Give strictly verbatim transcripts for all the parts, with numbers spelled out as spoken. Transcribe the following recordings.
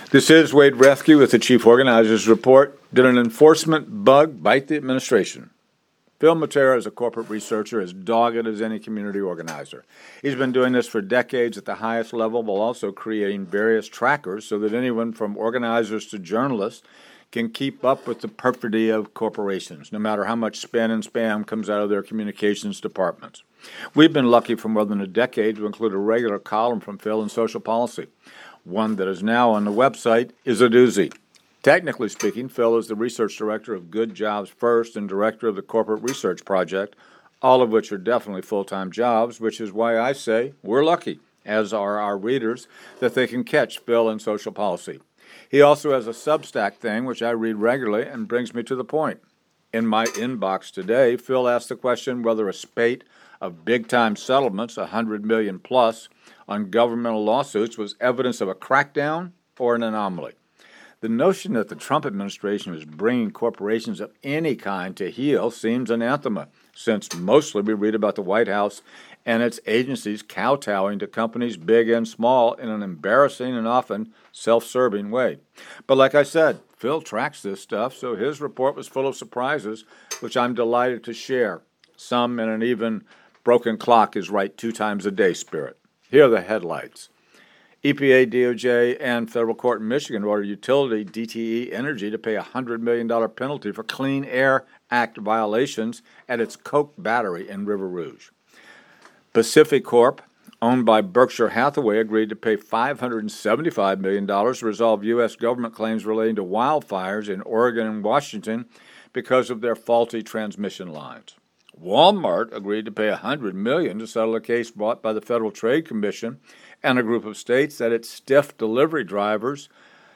This is Wade Rescue with the Chief Organizer's Report. Did an enforcement bug bite the administration? Phil Matera is a corporate researcher, as dogged as any community organizer. He's been doing this for decades at the highest level, while also creating various trackers so that anyone from organizers to journalists can keep up with the perfidy of corporations, no matter how much spin and spam comes out of their communications departments. We've been lucky for more than a decade to include a regular column from Phil in Social Policy. One that is now on the website is a doozy. Technically speaking, Phil is the research director of Good Jobs First and director of the Corporate Research Project, all of which are definitely full-time jobs, which is why I say we're lucky, as are our readers, that they can catch Phil in Social Policy. He also has a Substack thing, which I read regularly and brings me to the point. In my inbox today, Phil asked the question whether a spate of big-time settlements, one hundred million dollars plus, on governmental lawsuits was evidence of a crackdown or an anomaly. The notion that the Trump administration is bringing corporations of any kind to heel seems anathema, since mostly we read about the White House and its agencies kowtowing to companies big and small in an embarrassing and often self-serving way. But like I said, Phil tracks this stuff, so his report was full of surprises, which I'm delighted to share. Some in an even broken clock is right two times a day spirit. Here are the headlights. E P A, D O J, and federal court in Michigan ordered utility D T E Energy to pay a one hundred million dollars penalty for Clean Air Act violations at its Coke battery in River Rouge. Pacific Corp, owned by Berkshire Hathaway, agreed to pay five hundred seventy-five million dollars to resolve U S government claims relating to wildfires in Oregon and Washington because of their faulty transmission lines. Walmart agreed to pay one hundred million dollars to settle a case brought by the Federal Trade Commission and a group of states that it stiffed delivery drivers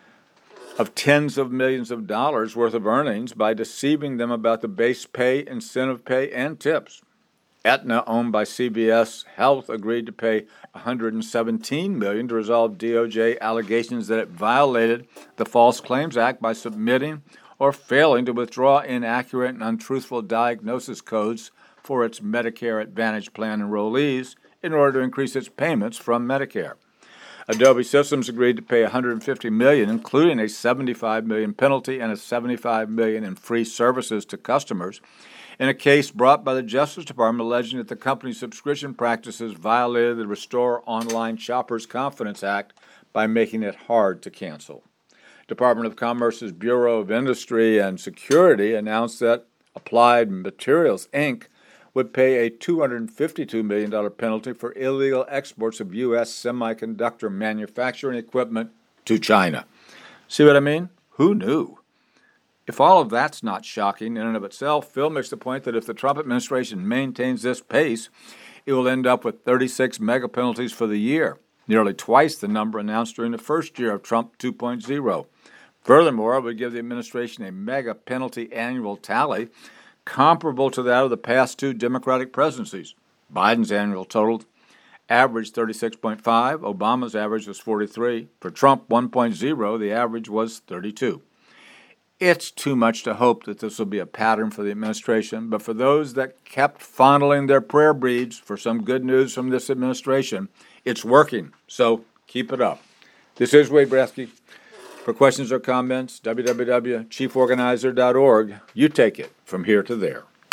of tens of millions of dollars worth of earnings by deceiving them about the base pay, incentive pay, and tips. Aetna, owned by C V S Health, agreed to pay one hundred seventeen million dollars to resolve D O J allegations that it violated the False Claims Act by submitting or failing to withdraw inaccurate and untruthful diagnosis codes for its Medicare Advantage plan enrollees in order to increase its payments from Medicare. Adobe Systems agreed to pay one hundred fifty million dollars, including a seventy-five million dollars penalty and a seventy-five million dollars in free services to customers, in a case brought by the Justice Department alleging that the company's subscription practices violated the Restore Online Shoppers Confidence Act by making it hard to cancel. Department of Commerce's Bureau of Industry and Security announced that Applied Materials, Incorporated would pay a two hundred fifty-two million dollars penalty for illegal exports of U S semiconductor manufacturing equipment to China. See what I mean? Who knew? If all of that's not shocking in and of itself, Phil makes the point that if the Trump administration maintains this pace, it will end up with thirty-six mega penalties for the year, nearly twice the number announced during the first year of Trump two point oh. Furthermore, it would give the administration a mega penalty annual tally comparable to that of the past two Democratic presidencies. Biden's annual total averaged thirty-six point five, Obama's average was forty-three. For Trump one point oh, the average was thirty-two. It's too much to hope that this will be a pattern for the administration, but for those that kept fondling their prayer beads for some good news from this administration, it's working, so keep it up. This is Wade Bresky. For questions or comments, w w w dot chief organizer dot org. You take it from here to there.